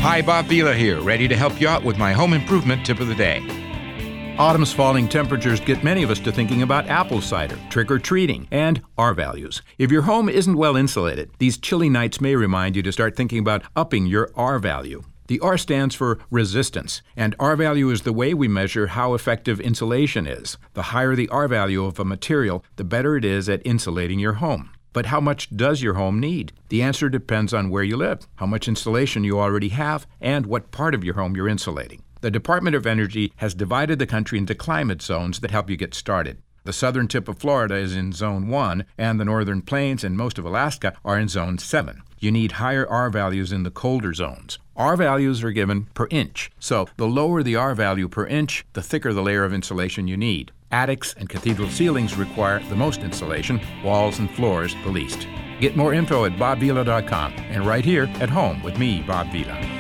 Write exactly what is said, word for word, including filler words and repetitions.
Hi, Bob Vila here, ready to help you out with my home improvement tip of the day. Autumn's falling temperatures get many of us to thinking about apple cider, trick-or-treating, and R-values. If your home isn't well insulated, these chilly nights may remind you to start thinking about upping your R-value. The R stands for resistance, and R-value is the way we measure how effective insulation is. The higher the R-value of a material, the better it is at insulating your home. But how much does your home need? The answer depends on where you live, how much insulation you already have, and what part of your home you're insulating. The Department of Energy has divided the country into climate zones that help you get started. The southern tip of Florida is in Zone one, and the northern plains and most of Alaska are in Zone seven. You need higher R values in the colder zones. R values are given per inch, so the lower the R value per inch, the thicker the layer of insulation you need. Attics and cathedral ceilings require the most insulation, walls and floors the least. Get more info at bob vila dot com and right here at home with me, Bob Vila.